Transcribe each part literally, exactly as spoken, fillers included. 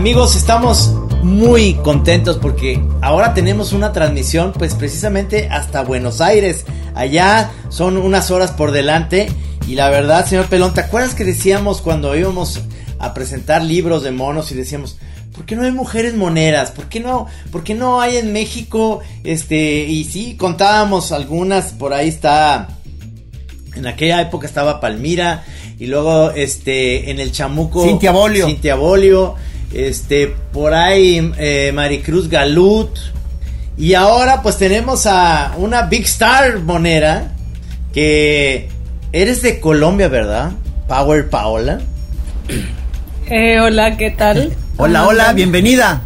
Amigos, estamos muy contentos porque ahora tenemos una transmisión pues precisamente hasta Buenos Aires. Allá son unas horas por delante y la verdad, señor Pelón, ¿te acuerdas que decíamos cuando íbamos a presentar libros de monos y decíamos, ¿por qué no hay mujeres moneras? ¿Por qué no, por qué no hay en México? Este, y sí, contábamos algunas, por ahí está, en aquella época estaba Palmira, y luego este, en el Chamuco, Cintia Bolio. Cintia Bolio, este, por ahí eh, Maricruz Galut, y ahora pues tenemos a una Big Star monera, que eres de Colombia, ¿verdad? Power Paola. Eh, hola, ¿qué tal? Hola, hola, bienvenida.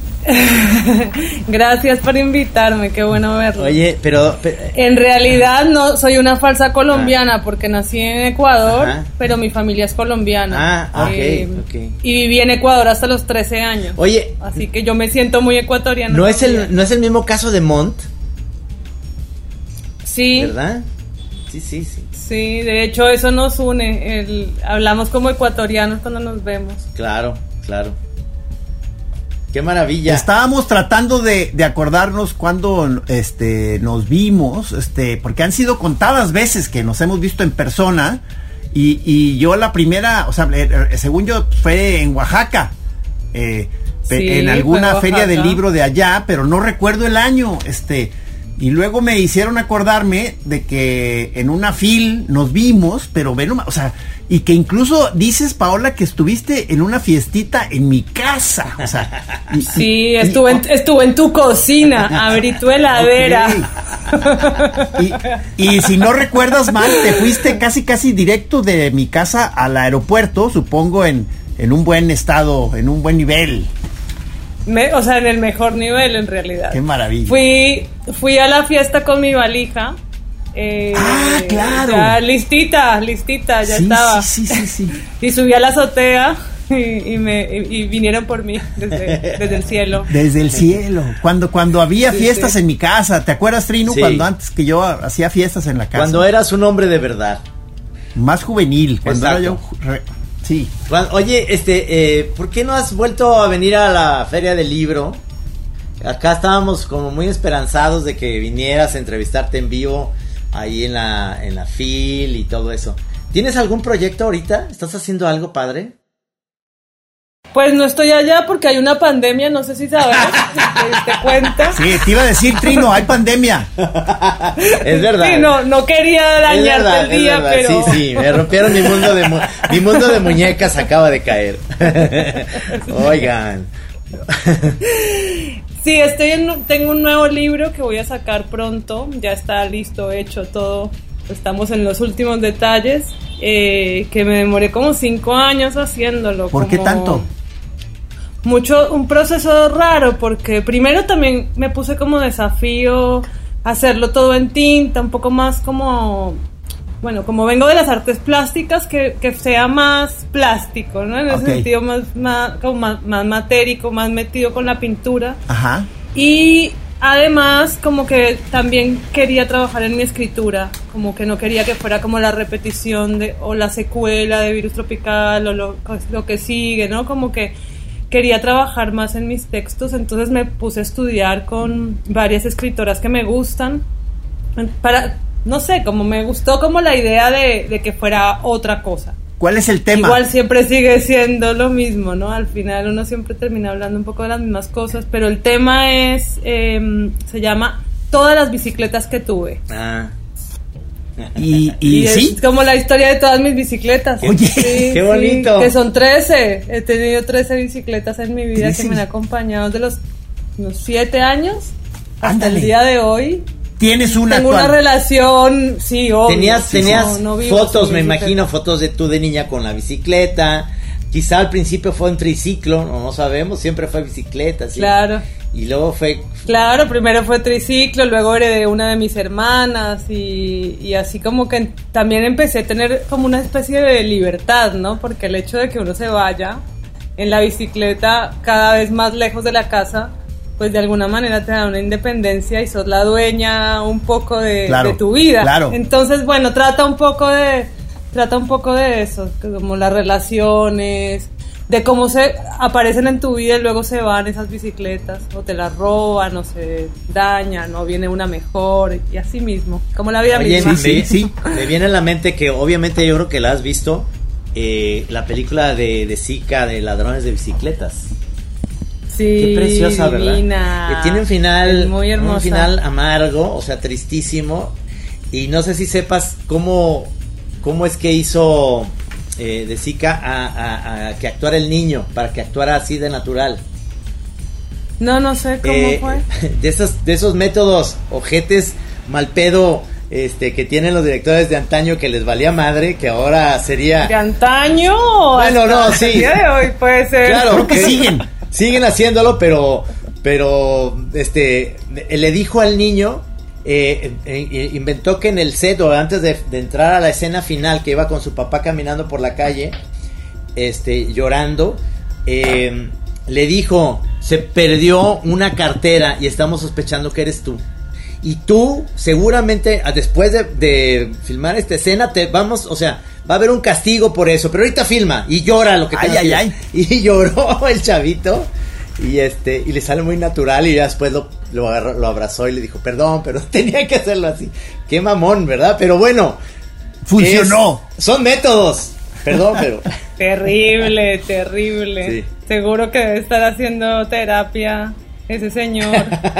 Gracias por invitarme, qué bueno verlo. Oye, pero, pero en realidad no soy una falsa colombiana, ah, porque nací en Ecuador, ajá, pero mi familia es colombiana. Ah, ok, eh, okay. Y viví en Ecuador hasta los trece años. Oye, así que yo me siento muy ecuatoriana. ¿No es el no es el mismo caso de Montt? Sí. ¿Verdad? Sí, sí, sí. Sí, de hecho eso nos une, el, hablamos como ecuatorianos cuando nos vemos. Claro, claro. Qué maravilla. Estábamos tratando de, de acordarnos cuando este, nos vimos, este, porque han sido contadas veces que nos hemos visto en persona, y, y yo la primera, o sea, según yo fue en Oaxaca, eh, sí, en alguna feria del libro de allá, pero no recuerdo el año, este... Y luego me hicieron acordarme de que en una fil nos vimos, pero ven, o sea, y que incluso dices, Paola, que estuviste en una fiestita en mi casa, o sea. Y, sí, y, estuve, y, en, estuve en tu cocina, abrí tu heladera. Okay. Y, y si no recuerdas mal, te fuiste casi, casi directo de mi casa al aeropuerto, supongo en, en un buen estado, en un buen nivel. Me, o sea, en el mejor nivel, en realidad. Qué maravilla. Fui, fui a la fiesta con mi valija. Eh, ah, claro. Ya listita, listita, ya sí, estaba. Sí, sí, sí, sí. Y subí a la azotea y, y, me, y, y vinieron por mí desde, desde el cielo. Desde el cielo. Cuando, cuando había sí, fiestas sí. en mi casa. ¿Te acuerdas, Trino? Sí. Cuando antes que yo hacía fiestas en la casa. Cuando eras un hombre de verdad. Más juvenil. Cuando exacto. era yo... Re, sí. Oye, este, eh, ¿por qué no has vuelto a venir a la Feria del Libro? Acá estábamos como muy esperanzados de que vinieras a entrevistarte en vivo ahí en la en la fil y todo eso. ¿Tienes algún proyecto ahorita? ¿Estás haciendo algo, padre? Pues no estoy allá porque hay una pandemia, no sé si sabes, ¿te diste cuenta? Sí, te iba a decir, Trino, hay pandemia. Es verdad. Sí, no, no quería dañarte verdad, el día, pero... Sí, sí, me rompieron mi mundo de mu- mi mundo de muñecas acaba de caer. Oigan. Sí, estoy en, tengo un nuevo libro que voy a sacar pronto, ya está listo, hecho todo. Estamos en los últimos detalles, eh, que me demoré como cinco años haciéndolo. ¿Por como... qué tanto? Mucho, un proceso raro, porque primero también me puse como desafío hacerlo todo en tinta, un poco más como, bueno, como vengo de las artes plásticas, que, que sea más plástico, ¿no? En ese okay. sentido más, más, como más, más matérico, más metido con la pintura. Ajá. Y además como que también quería trabajar en mi escritura, como que no quería que fuera como la repetición de, o la secuela de Virus Tropical o lo, lo que sigue, ¿no? Como que quería trabajar más en mis textos, entonces me puse a estudiar con varias escritoras que me gustan, para, no sé, como me gustó como la idea de, de que fuera otra cosa. ¿Cuál es el tema? Igual siempre sigue siendo lo mismo, ¿no? Al final uno siempre termina hablando un poco de las mismas cosas, pero el tema es, eh, se llama Todas las bicicletas que tuve. Ah. Y, y, y ¿sí? Es como la historia de todas mis bicicletas. Oye, sí, qué bonito. Sí, que son trece. He tenido trece bicicletas en mi vida trece. Que me han acompañado desde los, los siete años hasta Ándale. El día de hoy. ¿Tienes una Tengo actual? Una relación, sí, obvio. Tenías, sí, tenías no, no vivo fotos, sin me bicicleta. imagino, fotos de tú de niña con la bicicleta. Quizá al principio fue un triciclo, no, no sabemos, siempre fue bicicleta, ¿sí? Claro. Y luego fue... Claro, primero fue triciclo, luego heredé una de mis hermanas y, y así como que también empecé a tener como una especie de libertad, ¿no? Porque el hecho de que uno se vaya en la bicicleta cada vez más lejos de la casa, pues de alguna manera te da una independencia y sos la dueña un poco de, claro, de tu vida. Claro. Entonces, bueno, trata un poco de... Trata un poco de eso, como las relaciones, de cómo se aparecen en tu vida y luego se van esas bicicletas, o te las roban, o se dañan, o viene una mejor, y así mismo, como la vida Oye, misma. Me, sí, sí. Me viene a la mente que obviamente yo creo que la has visto, eh, la película de, de Zika, de Ladrones de Bicicletas. Sí, qué preciosa, ¿verdad? divina. Que tiene un final, muy hermosa. un final amargo, o sea, tristísimo, y no sé si sepas cómo, cómo es que hizo... Eh, de Zika a, a, a que actuara el niño, para que actuara así de natural. No, no sé cómo eh, fue. De esos, de esos métodos ojetes mal pedo este, que tienen los directores de antaño, que les valía madre, que ahora sería... ¿De antaño? Bueno, no, sí. El día de hoy puede ser. Claro, Creo que siguen. Siguen haciéndolo, pero, pero, este, le dijo al niño... Eh, eh, inventó que en el set, o antes de, de entrar a la escena final, que iba con su papá caminando por la calle, este, llorando, eh, le dijo: se perdió una cartera y estamos sospechando que eres tú. Y tú, seguramente, después de, de filmar esta escena, te vamos, o sea, va a haber un castigo por eso, pero ahorita filma y llora lo que ay, tengas ay, que... ay. Y lloró el chavito. Y este, y le sale muy natural, y ya después lo, lo agarró, lo abrazó y le dijo: perdón, pero tenía que hacerlo así. Qué mamón, ¿verdad? Pero bueno, funcionó. Es, son métodos. Perdón, pero terrible, terrible. Sí. Seguro que debe estar haciendo terapia ese señor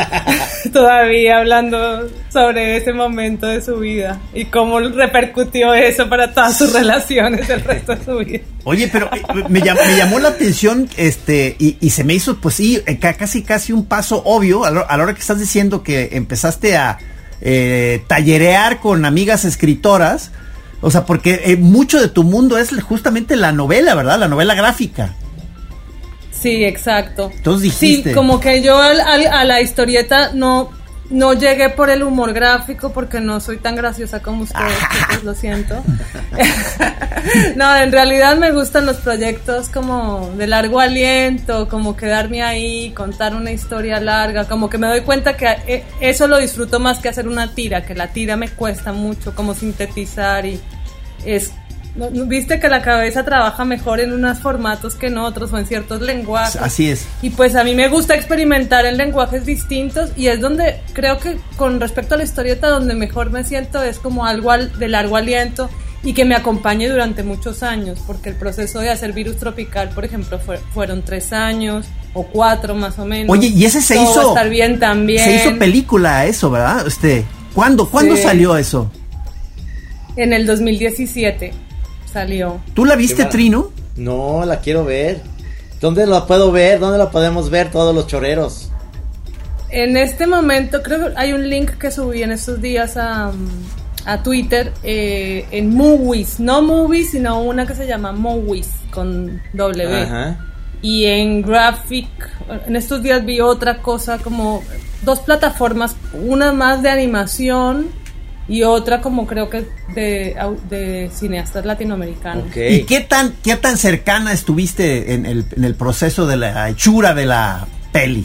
todavía hablando sobre ese momento de su vida y cómo repercutió eso para todas sus relaciones el resto de su vida. Oye, pero me llamó, me llamó la atención, este, y, y se me hizo, pues sí, casi casi un paso obvio a la, a la hora que estás diciendo que empezaste a eh, tallerear con amigas escritoras, o sea, porque eh, mucho de tu mundo es justamente la novela, ¿verdad? La novela gráfica. Sí, exacto. Entonces dijiste. Sí, como que yo al, al, a la historieta no, no llegué por el humor gráfico, porque no soy tan graciosa como ustedes, pues lo siento. No, en realidad me gustan los proyectos como de largo aliento, como quedarme ahí, contar una historia larga, como que me doy cuenta que eso lo disfruto más que hacer una tira, que la tira me cuesta mucho, como sintetizar, y es... Viste que la cabeza trabaja mejor en unos formatos que en otros, o en ciertos lenguajes. Así es. Y pues a mí me gusta experimentar en lenguajes distintos, y es donde creo que con respecto a la historieta donde mejor me siento es como algo al, de largo aliento y que me acompañe durante muchos años, porque el proceso de hacer Virus Tropical, por ejemplo, fue, fueron tres años o cuatro más o menos. Oye, y ese se Todo hizo... va a estar bien también. Se hizo película eso, ¿verdad? Este, ¿cuándo, ¿cuándo Sí. salió eso? En el dos mil diecisiete salió. ¿Tú la viste, Trino? No, la quiero ver. ¿Dónde la puedo ver? ¿Dónde la podemos ver todos los choreros? En este momento, creo que hay un link que subí en estos días a, a Twitter, eh, en Movies, no Movies, sino una que se llama Movies, con W. Ajá. Y en Graphic, en estos días vi otra cosa, como dos plataformas, una más de animación y otra como creo que de, de cineastas latinoamericanos. Okay. ¿Y qué tan, qué tan cercana estuviste en el, en el proceso de la hechura de la peli?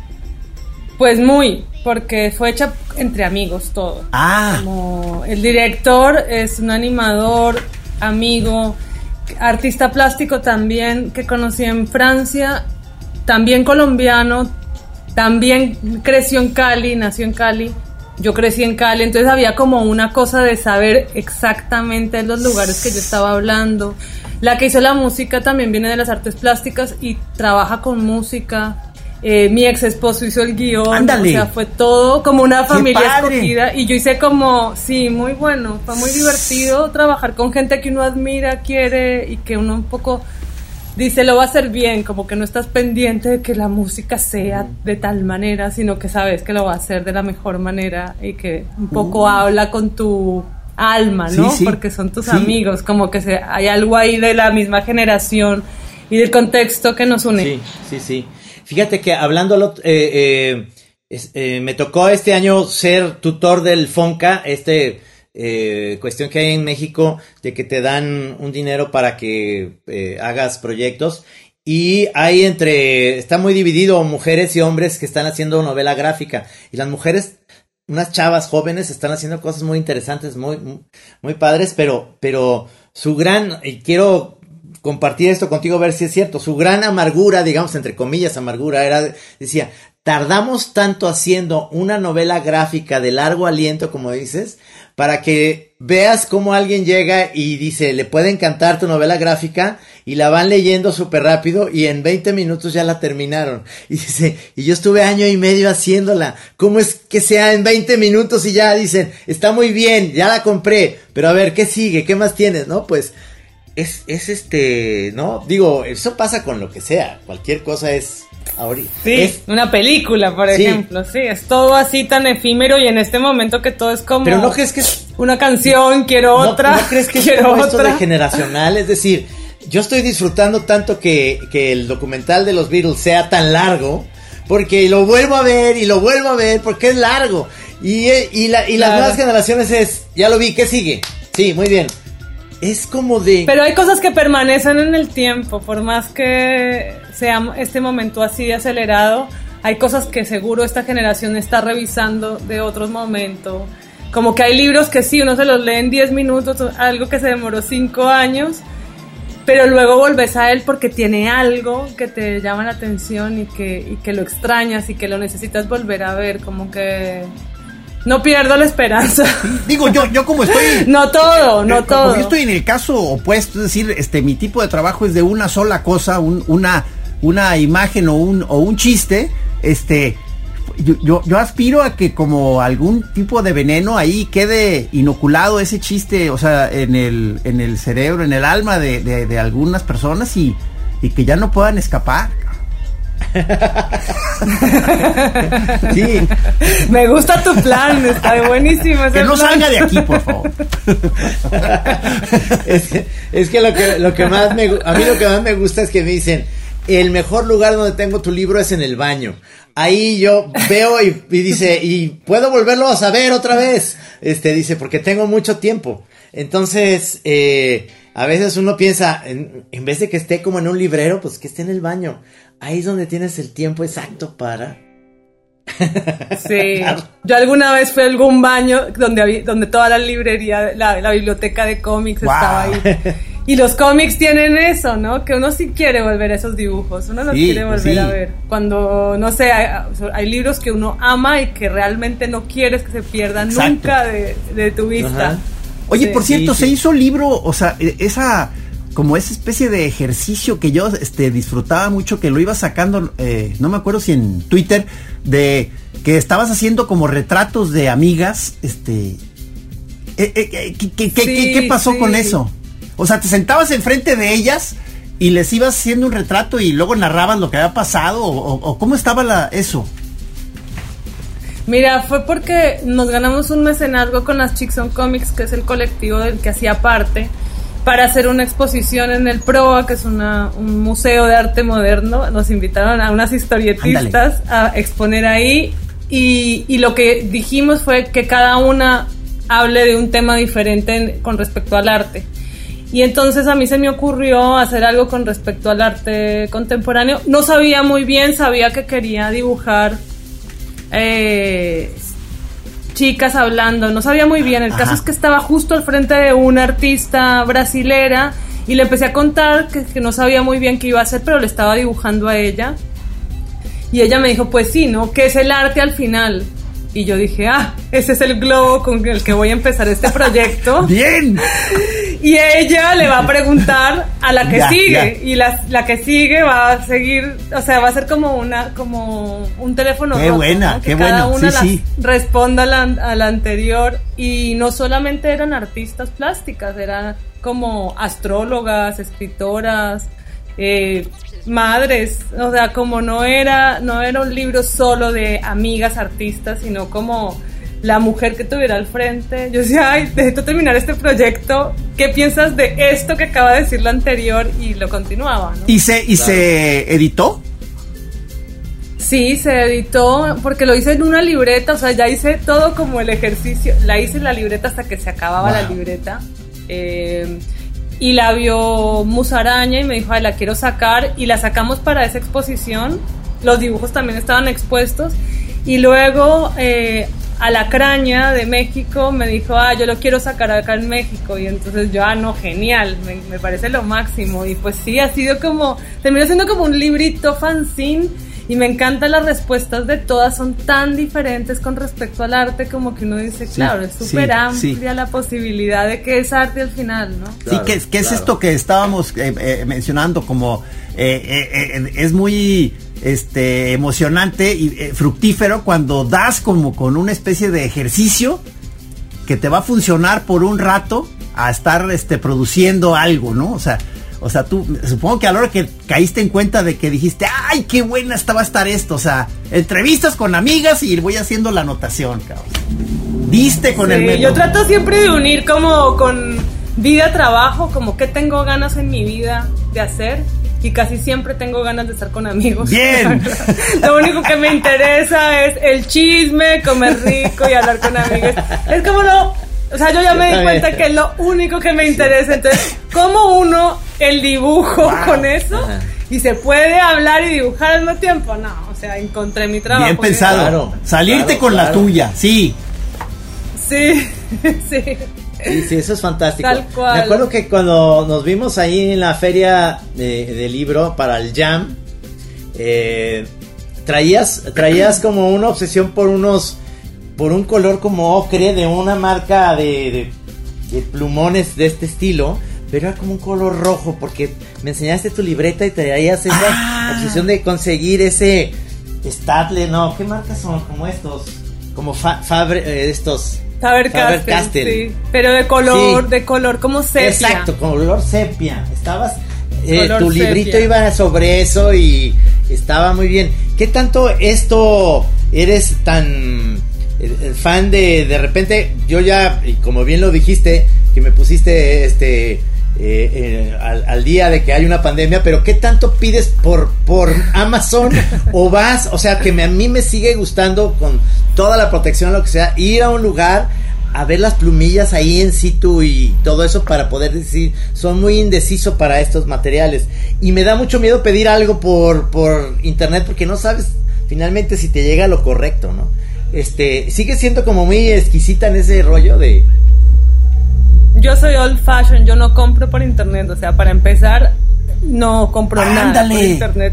Pues muy, porque fue hecha entre amigos todo. Ah. Como el director es un animador, amigo, artista plástico también, que conocí en Francia, también colombiano, también creció en Cali, nació en Cali. Yo crecí en Cali, entonces había como una cosa de saber exactamente los lugares que yo estaba hablando. La que hizo la música también viene de las artes plásticas y trabaja con música. Eh, mi ex esposo hizo el guión. Ándale. O sea, fue todo como una ¡Qué familia padre! escogida. Y yo hice como, sí, muy bueno. Fue muy divertido trabajar con gente que uno admira, quiere, y que uno un poco dice, lo va a hacer bien, como que no estás pendiente de que la música sea de tal manera, sino que sabes que lo va a hacer de la mejor manera y que un poco uh. habla con tu alma, ¿no? Sí, sí. Porque son tus Sí. amigos, como que se, hay algo ahí de la misma generación y del contexto que nos une. Sí, sí, sí. Fíjate que hablando, eh, eh, es, eh, me tocó este año ser tutor del FONCA, este... Eh, cuestión que hay en México de que te dan un dinero para que eh, hagas proyectos, y hay entre, está muy dividido, mujeres y hombres que están haciendo novela gráfica, y las mujeres, unas chavas jóvenes, están haciendo cosas muy interesantes, muy, muy, muy padres, pero, pero su gran, y quiero compartir esto contigo, a ver si es cierto. Su gran amargura, digamos, entre comillas, amargura, era, decía, tardamos tanto haciendo una novela gráfica de largo aliento, como dices, para que veas cómo alguien llega y dice, le puede encantar tu novela gráfica, y la van leyendo súper rápido, y en veinte minutos ya la terminaron. Y dice, y yo estuve año y medio haciéndola. ¿Cómo es que sea en veinte minutos y ya dicen, está muy bien, ya la compré, pero a ver, ¿qué sigue? ¿Qué más tienes? ¿No? Pues, es, es este, ¿no? Digo, eso pasa con lo que sea, cualquier cosa es... Ahorita. Sí, es, una película, por sí. ejemplo, sí, es todo así tan efímero y en este momento que todo es como... Pero ¿no crees que es... una canción, quiero no, otra, ¿no crees que es quiero como otra? Esto de generacional? Es decir, yo estoy disfrutando tanto que, que el documental de los Beatles sea tan largo, porque lo vuelvo a ver y lo vuelvo a ver porque es largo. Y, y, la, y claro. Las nuevas generaciones es, ya lo vi, ¿qué sigue? Sí, muy bien. Es como de... Pero hay cosas que permanecen en el tiempo, por más que sea este momento así de acelerado, hay cosas que seguro esta generación está revisando de otros momentos. Como que hay libros que sí, uno se los lee en diez minutos, algo que se demoró cinco años, pero luego volves a él porque tiene algo que te llama la atención y que, y que lo extrañas y que lo necesitas volver a ver, como que... No pierdo la esperanza. Digo, yo, yo como estoy... No todo, no eh, todo. Como yo estoy en el caso opuesto, es decir, este, mi tipo de trabajo es de una sola cosa, un, una, una imagen o un, o un chiste, este... Yo, yo, yo aspiro a que como algún tipo de veneno ahí quede inoculado ese chiste, o sea, en el, en el cerebro, en el alma de, de, de algunas personas y, y que ya no puedan escapar. Sí. Me gusta tu plan, está buenísimo ese que no plan. salga de aquí, por favor. es, es que lo que lo que más me a mí lo que más me gusta es que me dicen, el mejor lugar donde tengo tu libro es en el baño. Ahí yo veo y, y dice, y puedo volverlo a saber otra vez. Este dice, porque tengo mucho tiempo. Entonces, eh, a veces uno piensa, en, en vez de que esté como en un librero, pues que esté en el baño. Ahí es donde tienes el tiempo exacto para... Sí, yo alguna vez fui a algún baño donde había, donde toda la librería, la, la biblioteca de cómics wow. estaba ahí. Y los cómics tienen eso, ¿no? Que uno sí quiere volver a esos dibujos, uno los sí, quiere volver sí. a ver. Cuando, no sé, hay, hay libros que uno ama y que realmente no quieres que se pierdan exacto. nunca de, de tu vista. Ajá. Oye, sí. por cierto, sí, se sí. hizo libro, o sea, esa... como esa especie de ejercicio que yo este, disfrutaba mucho, que lo iba sacando, eh, no me acuerdo si en Twitter, de que estabas haciendo como retratos de amigas, este, eh, eh, ¿qué, qué, qué, sí, ¿qué pasó sí. con eso? O sea, te sentabas enfrente de ellas y les ibas haciendo un retrato y luego narrabas lo que había pasado, o, o, o ¿cómo estaba la, eso? Mira, fue porque nos ganamos un mecenazgo con las Chicks on Comics, que es el colectivo del que hacía parte, para hacer una exposición en el Proa, que es una, un museo de arte moderno. Nos invitaron a unas historietistas Ándale. a exponer ahí y, y lo que dijimos fue que cada una hable de un tema diferente en, con respecto al arte. Y entonces a mí se me ocurrió hacer algo con respecto al arte contemporáneo. No sabía muy bien, sabía que quería dibujar eh, chicas hablando, no sabía muy bien. El Ajá. caso es que estaba justo al frente de una artista brasilera y le empecé a contar que, que no sabía muy bien qué iba a hacer, pero le estaba dibujando a ella. Y ella me dijo, pues sí, ¿no? ¿Qué es el arte al final? Y yo dije, ah, ese es el globo con el que voy a empezar este proyecto. ¡Bien! Y ella le va a preguntar a la que ya, sigue. Ya. Y la, la que sigue va a seguir, o sea, va a ser como una como un teléfono qué roto, buena, ¿no? Que qué cada buena. una Sí, sí. responda a la, a la anterior. Y no solamente eran artistas plásticas, eran como astrólogas, escritoras, eh, madres, o sea, como no era no era un libro solo de amigas artistas, sino como la mujer que tuviera al frente. Yo decía, ay, necesito terminar este proyecto, ¿qué piensas de esto que acaba de decir la anterior? Y lo continuaba, ¿no? ¿Y se, y claro. se editó? Sí, se editó, porque lo hice en una libreta, o sea, ya hice todo como el ejercicio, la hice en la libreta hasta que se acababa wow. la libreta, eh, y la vio Musaraña y me dijo, ay, la quiero sacar, y la sacamos para esa exposición. Los dibujos también estaban expuestos, y luego eh, Alacraña de México me dijo, ah, yo lo quiero sacar acá en México, y entonces yo, ah, no, genial, me, me parece lo máximo, y pues sí, ha sido como, terminó siendo como un librito fanzine, y me encantan las respuestas de todas, son tan diferentes con respecto al arte, como que uno dice, claro, sí, es súper sí, amplia sí. la posibilidad de que es arte al final, ¿no? Claro, sí, que, que claro. es esto que estábamos eh, eh, mencionando, como eh, eh, eh, es muy... este emocionante y eh, fructífero cuando das como con una especie de ejercicio que te va a funcionar por un rato a estar este produciendo algo, ¿no? O sea, o sea, tú supongo que a la hora que caíste en cuenta de que dijiste, "Ay, qué buena esta va a estar esto", o sea, entrevistas con amigas y voy haciendo la anotación, cabrón. Diste con sí, el método. Yo trato siempre de unir como con vida, trabajo, como qué tengo ganas en mi vida de hacer. Y casi siempre tengo ganas de estar con amigos. ¡Bien! Lo único que me interesa es el chisme, comer rico y hablar con amigos. Es como lo... O sea, yo ya me di cuenta que es lo único que me interesa. Entonces, ¿cómo uno el dibujo wow. con eso? Ajá. Y se puede hablar y dibujar al mismo tiempo. No, o sea, encontré mi trabajo. Bien pensado. Claro, Salirte claro, con claro. la tuya, sí. Sí, sí. Sí, sí, eso es fantástico. Tal cual. Me acuerdo que cuando nos vimos ahí en la feria de, de libro para el Jam, eh, traías, traías como una obsesión por unos, por un color como ocre de una marca de, de, de plumones de este estilo, pero era como un color rojo, porque me enseñaste tu libreta y traías esa ah. obsesión de conseguir ese Staedtler, no, ¿qué marcas son? Como estos, como fa, Fabre, eh, estos... Faber-Castell, sí, pero de color, sí. de color como sepia. Exacto, color sepia. Estabas, eh, tu librito sepia. Iba sobre eso y estaba muy bien. ¿Qué tanto esto eres tan eh, fan de, de repente, yo ya, y como bien lo dijiste, que me pusiste este eh, eh, al, al día de que hay una pandemia, pero qué tanto pides por por Amazon o vas, o sea, que me, a mí me sigue gustando con toda la protección, lo que sea, ir a un lugar a ver las plumillas ahí en situ y todo eso para poder decir, son muy indeciso para estos materiales, y me da mucho miedo pedir algo por por internet porque no sabes finalmente si te llega lo correcto, ¿no? Este, sigue siendo como muy exquisita en ese rollo de... Yo soy old fashion, yo no compro por internet, o sea, para empezar no compro ¡Ándale! Nada por internet.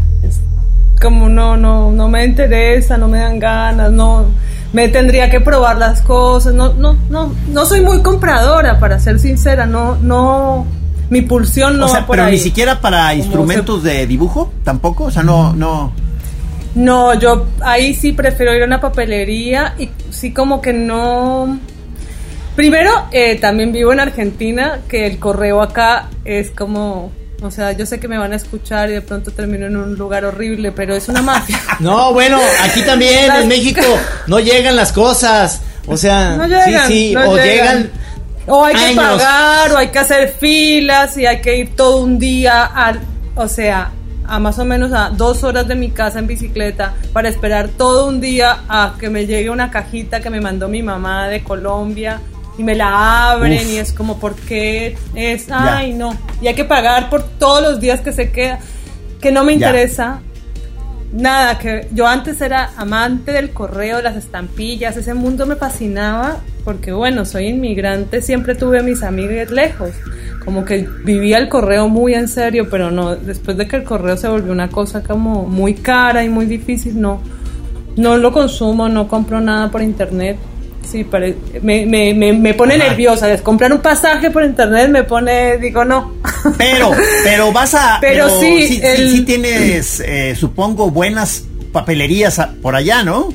Como no, no, no me interesa, no me dan ganas, no, me tendría que probar las cosas, no, no, no, no soy muy compradora, para ser sincera, no, no, mi pulsión no o sea, va por pero ahí. Ni siquiera para como instrumentos se... de dibujo, tampoco, o sea, no, no. No, yo ahí sí prefiero ir a una papelería y sí como que no. Primero, eh, también vivo en Argentina, que el correo acá es como... O sea, yo sé que me van a escuchar y de pronto termino en un lugar horrible, pero es una mafia. No, bueno, aquí también, las... en México, no llegan las cosas. O sea, no llegan, sí, sí, no o llegan. llegan... O hay años. que pagar, o hay que hacer filas, y hay que ir todo un día al... O sea, a más o menos a dos horas de mi casa en bicicleta para esperar todo un día a que me llegue una cajita que me mandó mi mamá de Colombia... Y me la abren Uf. Y es como, ¿por qué es? Ay, ya. No. Y hay que pagar por todos los días que se queda, que no me interesa. Ya. Nada, que yo antes era amante del correo, las estampillas, ese mundo me fascinaba, porque bueno, soy inmigrante, siempre tuve a mis amigas lejos. Como que vivía el correo muy en serio, pero no, después de que el correo se volvió una cosa como muy cara y muy difícil, no, no lo consumo, no compro nada por internet. Sí, pare, me, me, me, me pone Ajá. nerviosa. Comprar un pasaje por internet me pone, digo, no. Pero, pero vas a. Pero, pero sí, sí, el, sí, sí tienes, eh, supongo, buenas papelerías por allá, ¿no?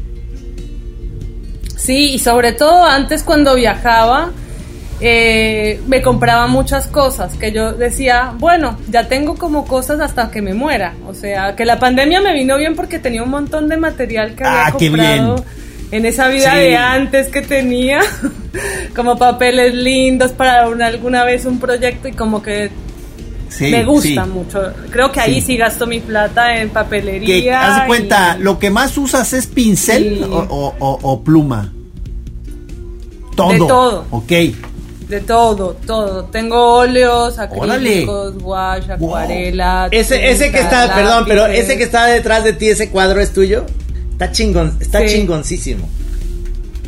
Sí, y sobre todo antes cuando viajaba, eh, me compraba muchas cosas que yo decía, bueno, ya tengo como cosas hasta que me muera. O sea, que la pandemia me vino bien porque tenía un montón de material que había ah, comprado. Qué bien. En esa vida sí. de antes que tenía, como papeles lindos para una, alguna vez un proyecto, y como que sí, me gusta sí. mucho. Creo que ahí sí. sí gasto mi plata en papelería. Que, haz de cuenta, y... ¿lo que más usas es pincel sí. o, o, o, o pluma? Todo. De todo. Ok. De todo, todo. Tengo óleos, acrílicos, wash, acuarela. Wow. Ese, ese que está, lápices. Perdón, pero ese que está detrás de ti, ese cuadro es tuyo. Está chingón, está sí. chingoncísimo.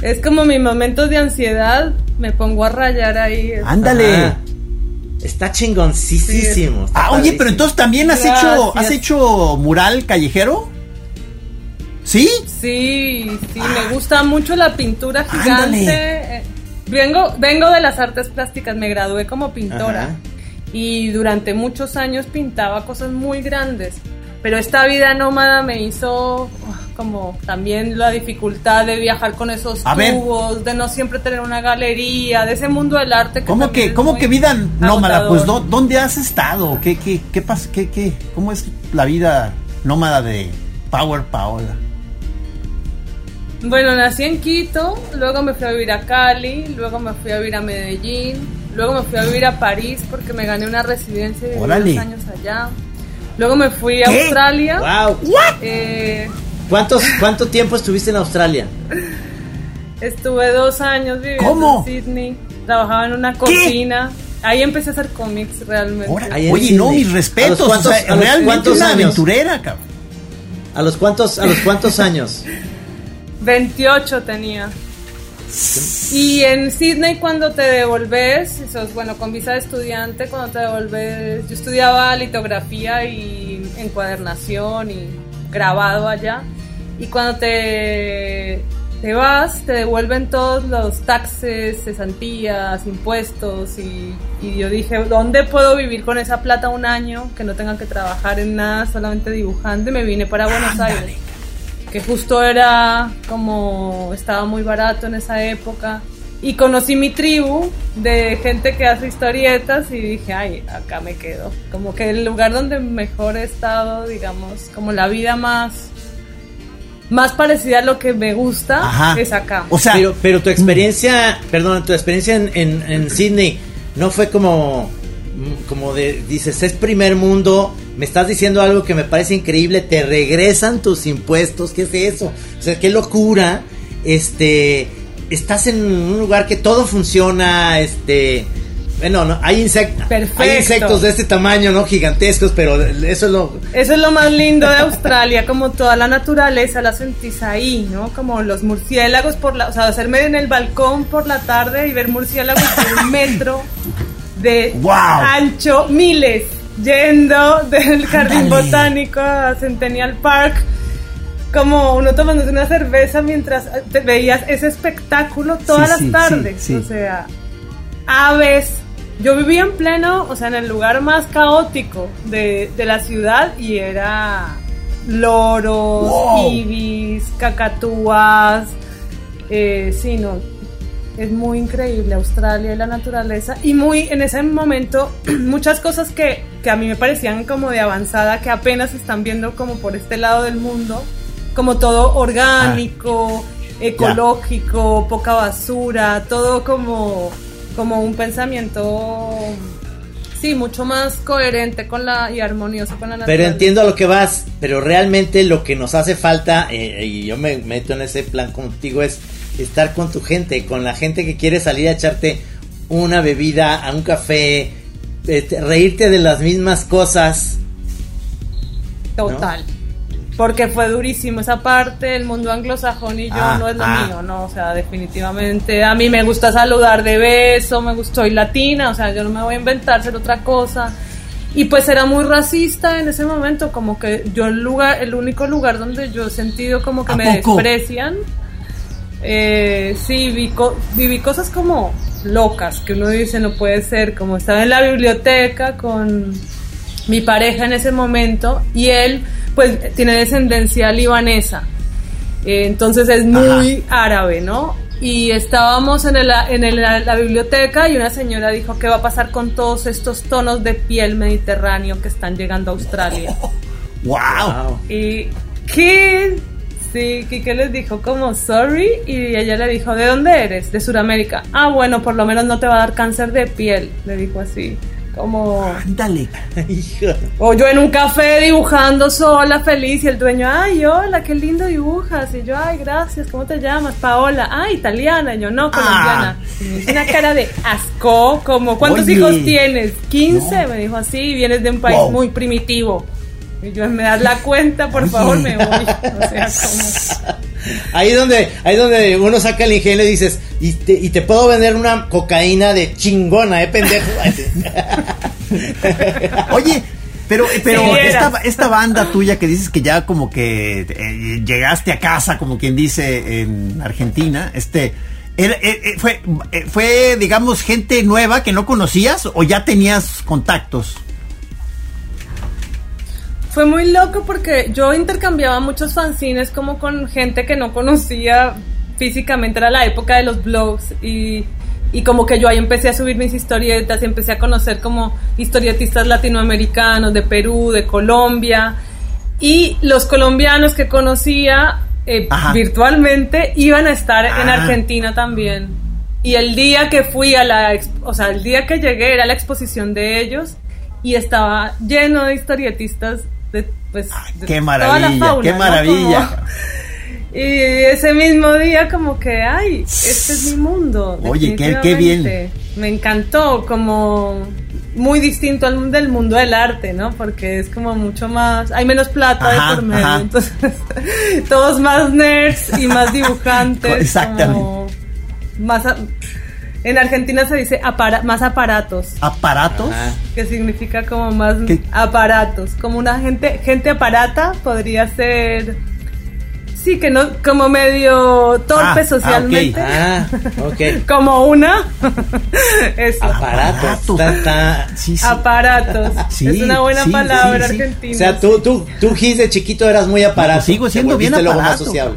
Es como mis momentos de ansiedad, me pongo a rayar ahí. Ándale. Ajá. Está chingoncísimo. Sí. Ah, oye, pero entonces también has Gracias. hecho, has hecho mural callejero. ¿Sí? Sí, sí, ah. me gusta mucho la pintura gigante. Ándale. Vengo, vengo de las artes plásticas, me gradué como pintora. Ajá. Y durante muchos años pintaba cosas muy grandes. Pero esta vida nómada me hizo como también la dificultad de viajar con esos A tubos, ver. de no siempre tener una galería, de ese mundo del arte. Que ¿Cómo que, cómo que vida nómada? agotador. Pues, ¿dó, ¿dónde has estado? ¿Qué, qué, qué pasa? ¿Qué, qué? ¿Cómo es la vida nómada de Power Paola? Bueno, nací en Quito, luego me fui a vivir a Cali, luego me fui a vivir a Medellín, luego me fui a vivir a París porque me gané una residencia y viví dos años allá. Luego me fui a ¿Qué? Australia. Wow. Eh, ¿Cuántos, ¿Cuánto tiempo estuviste en Australia? Estuve dos años viviendo ¿Cómo? en Sydney. Trabajaba en una cocina. Ahí empecé a hacer cómics realmente. Ahora, Ahí en oye, Sydney. no, mis respetos. ¿A los cuántos- o sea, a los realmente cuántos una años? aventurera, cabrón. ¿A los cuántos, a los cuántos años? veintiocho tenía. Y en Sydney cuando te devolves, eso es, bueno, con visa de estudiante, cuando te devolves, yo estudiaba litografía y encuadernación y grabado allá, y cuando te, te vas, te devuelven todos los taxes, cesantías, impuestos, y, y yo dije, ¿dónde puedo vivir con esa plata un año? Que no tenga que trabajar en nada, solamente dibujando, y me vine para Buenos Aires. Que justo era como, estaba muy barato en esa época, y conocí mi tribu de gente que hace historietas y dije, ay, acá me quedo, como que el lugar donde mejor he estado, digamos, como la vida más más parecida a lo que me gusta. Ajá. Es acá. O sea, pero, pero tu experiencia, perdón, tu experiencia en, en, en Sydney no fue como como de, dices, es primer mundo, me estás diciendo algo que me parece increíble, te regresan tus impuestos, ¿qué es eso? O sea, qué locura, este, estás en un lugar que todo funciona, este, bueno, no, hay, insect- hay insectos de este tamaño, ¿no? Gigantescos, pero eso es lo... Eso es lo más lindo de Australia, como toda la naturaleza la sentís ahí, ¿no? Como los murciélagos por la, o sea, hacerme en el balcón por la tarde y ver murciélagos de un metro de wow. ancho, miles, yendo del jardín botánico a Centennial Park, como uno tomándose una cerveza mientras te veías ese espectáculo todas sí, las sí, tardes, sí, sí. o sea, aves. Yo vivía en pleno, o sea, en el lugar más caótico de, de la ciudad, y era loros, wow. ibis, cacatúas, eh, sí, no. Es muy increíble Australia y la naturaleza, y muy en ese momento muchas cosas que, que a mí me parecían como de avanzada, que apenas están viendo como por este lado del mundo, como todo orgánico, ah, ecológico, yeah. poca basura, todo como, como un pensamiento, sí, mucho más coherente con la y armonioso con la naturaleza. Pero entiendo a lo que vas, pero realmente lo que nos hace falta, eh, y yo me meto en ese plan contigo, es estar con tu gente, con la gente que quiere salir a echarte una bebida, a un café, eh, reírte de las mismas cosas. Total. ¿No? Porque fue durísimo esa parte, el mundo anglosajón y yo ah, no es lo ah. mío, ¿no? O sea, definitivamente a mí me gusta saludar de beso, me gusta, soy latina, o sea, yo no me voy a inventar ser otra cosa. Y pues era muy racista en ese momento, como que yo el lugar, el único lugar donde yo he sentido como que me poco? desprecian. Eh, sí, vi co- viví cosas como locas que uno dice no puede ser, como estaba en la biblioteca con mi pareja en ese momento y él pues tiene descendencia libanesa, eh, entonces es muy Ajá. árabe, ¿no? Y estábamos en, el, en el, la biblioteca y una señora dijo ¿qué va a pasar con todos estos tonos de piel mediterráneo que están llegando a Australia? ¡Wow! Y ¿qué? Sí, Kike les dijo como sorry y ella le dijo ¿de dónde eres? De Sudamérica. Ah, bueno, por lo menos no te va a dar cáncer de piel, le dijo así, como... Ándale. O yo en un café dibujando sola, feliz, y el dueño, ay, hola, qué lindo dibujas, y yo, ay, gracias, ¿cómo te llamas? Paola. Ah, italiana, y yo, no, colombiana. Ah. Y me hizo una cara de asco, como, ¿cuántos Oye. hijos tienes? quince, no. Me dijo así, y vienes de un país wow. muy primitivo. Y yo, me das la cuenta, por Oye. favor, me voy. O sea, como... Ahí donde, ahí donde uno saca el ingenio y dices, y te, y te puedo vender una cocaína de chingona, eh, pendejo. Oye, pero, pero Sí, esta, esta banda tuya que dices que ya como que eh, llegaste a casa, como quien dice en Argentina, este, era, eh, fue, eh, fue, digamos, gente nueva que no conocías o ya tenías contactos. Fue muy loco porque yo intercambiaba muchos fanzines como con gente que no conocía físicamente, era la época de los blogs y, y como que yo ahí empecé a subir mis historietas y empecé a conocer como historietistas latinoamericanos de Perú, de Colombia, y los colombianos que conocía eh, virtualmente iban a estar ah. en Argentina también. Y el día que fui a la, o sea, el día que llegué era la exposición de ellos y estaba lleno de historietistas de, pues, de qué maravilla, toda la fauna, qué maravilla. ¿no? Como, y ese mismo día como que, ay, este es mi mundo. Oye, qué, qué bien. Me encantó, como muy distinto al del mundo del arte, ¿no? Porque es como mucho más, hay menos plata ajá, de por medio, ajá. Entonces todos más nerds y más dibujantes. Exactamente. Como más a, en Argentina se dice apara, más aparatos. ¿Aparatos? Ajá. Que significa como más ¿Qué? Aparatos. Como una gente, gente aparata podría ser, sí, que no, como medio torpe ah, socialmente. Ah, okay. Ah, okay. Como una. Eso. Aparatos. Ta, ta. Sí, sí. Aparatos. Sí, es una buena sí, palabra sí, sí. argentina. O sea, tú, tú, tú, Gis, de chiquito eras muy aparato. No, sigo siendo bien aparato. Luego más sociable.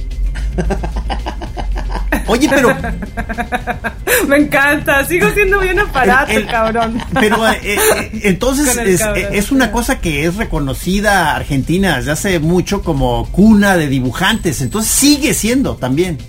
Oye, pero me encanta, sigo siendo bien aparato, el, el, cabrón. Pero eh, eh, entonces es, cabrón, es una cosa que es reconocida Argentina desde hace mucho como cuna de dibujantes, entonces sigue siendo también.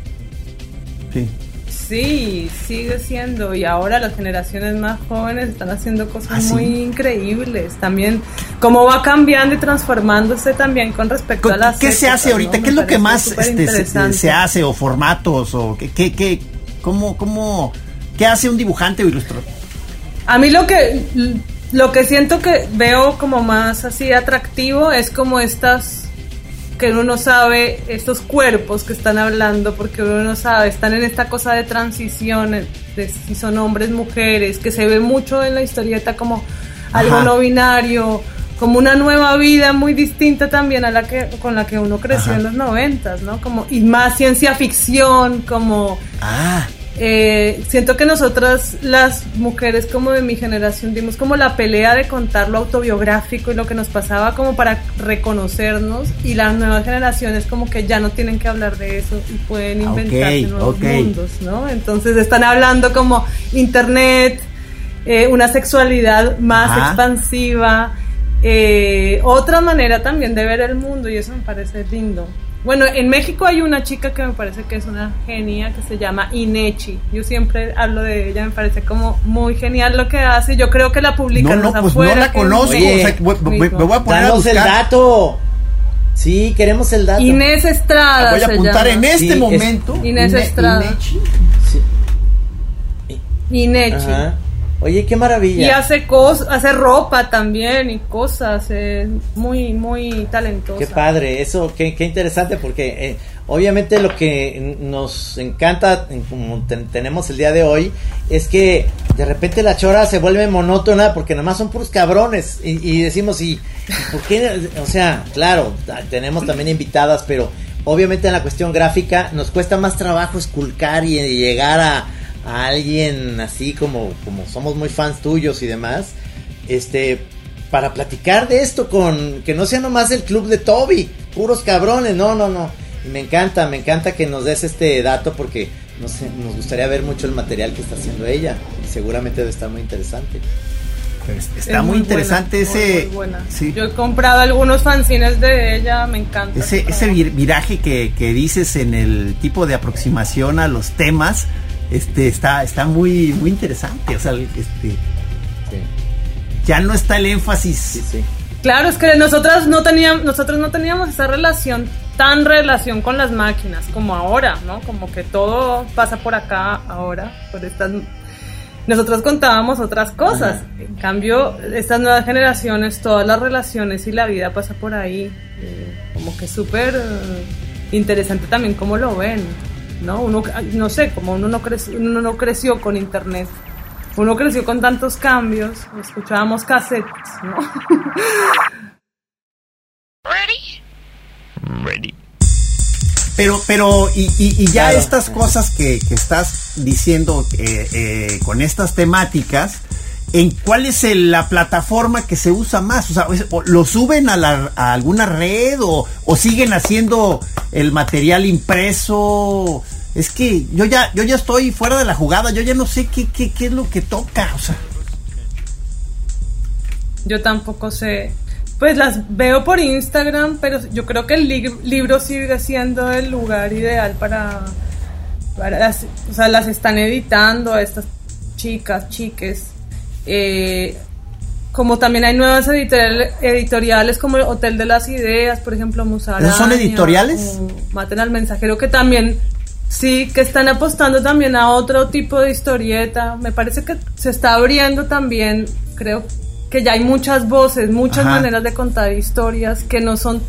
Sí. Sí, sigue siendo, y ahora las generaciones más jóvenes están haciendo cosas ¿Ah, sí? muy increíbles. También cómo va cambiando y transformándose también con respecto a las ¿Qué épocas, se hace ahorita? ¿no? ¿Qué es lo que más este, se, se hace? ¿O formatos? ¿O qué, qué, qué, cómo, cómo, qué hace un dibujante o ilustrador? A mí lo que, lo que siento que veo como más así atractivo es como estas... que uno no sabe, estos cuerpos que están hablando, porque uno no sabe, están en esta cosa de transición, de si son hombres, mujeres, que se ve mucho en la historieta como algo Ajá. no binario, como una nueva vida muy distinta también a la que con la que uno creció Ajá. en los noventas, ¿no? Como, y más ciencia ficción, como... Ah. Eh, siento que nosotras las mujeres como de mi generación dimos como la pelea de contar lo autobiográfico y lo que nos pasaba como para reconocernos, y las nuevas generaciones como que ya no tienen que hablar de eso y pueden inventarse okay, nuevos okay. mundos, ¿no? Entonces están hablando como internet, eh, una sexualidad más Ajá. expansiva, eh, otra manera también de ver el mundo, y eso me parece lindo. Bueno, en México hay una chica que me parece que es una genia, que se llama Inechi. Yo siempre hablo de ella, me parece como muy genial lo que hace. Yo creo que la publican no, no, pues afuera. No la conozco, Oye, o sea, me, me voy a poner Danos a buscar. el dato. Sí, queremos el dato. Inés Estrada. La voy a apuntar en este sí, momento. Es... Inés Ine, Estrada. Inechi. Sí. Inechi. Ajá. Oye, qué maravilla. Y hace cosas, hace ropa también y cosas, es muy, muy talentosa. Qué padre, eso, qué, qué interesante, porque eh, obviamente lo que nos encanta, como ten, tenemos el día de hoy, es que de repente la chora se vuelve monótona, porque nomás son puros cabrones, y, y decimos, ¿y por qué? O sea, claro, tenemos también invitadas, pero obviamente en la cuestión gráfica nos cuesta más trabajo esculcar y, y llegar a a alguien así como, como somos muy fans tuyos y demás, este, para platicar de esto con, que no sea nomás el club de Toby, puros cabrones, no, no, no, y me encanta, me encanta que nos des este dato, porque no sé, nos gustaría ver mucho el material que está haciendo ella, y seguramente debe estar muy interesante. Pues está muy, muy interesante buena, ese muy, muy buena. Sí. Yo he comprado algunos fanzines de ella, me encanta. Ese, ese viraje que, que dices en el tipo de aproximación a los temas, Este está está muy muy interesante, o sea, este sí. ya no está el énfasis. Sí, sí. Claro, es que nosotras no teníamos nosotros no teníamos esa relación tan relación con las máquinas como ahora, ¿no? Como que todo pasa por acá ahora, por estas nosotros contábamos otras cosas. Ajá. En cambio, estas nuevas generaciones, todas las relaciones y la vida pasa por ahí, eh, como que súper interesante también cómo lo ven, ¿no? Uno, no sé, como uno no creció, uno no creció con internet, uno creció con tantos cambios, escuchábamos cassettes, ¿no? Ready? Ready. Pero, pero, y, y, y ya claro. estas cosas que, que estás diciendo eh, eh, con estas temáticas, ¿en cuál es el, la plataforma que se usa más? O sea, ¿lo suben a, la, a alguna red o, o siguen haciendo el material impreso? Es que yo ya, yo ya estoy fuera de la jugada, yo ya no sé qué, qué, qué es lo que toca, o sea. Yo tampoco sé. Pues las veo por Instagram, pero yo creo que el li- libro sigue siendo el lugar ideal para, para las, o sea, las están editando a estas chicas, chiques. Eh, como también hay nuevas editorial, editoriales como el Hotel de las Ideas, por ejemplo, Musaraña. ¿Esos son editoriales? Maten al Mensajero, que también, sí, que están apostando también a otro tipo de historieta. Me parece que se está abriendo también, creo que ya hay muchas voces, muchas Ajá. maneras de contar historias que no son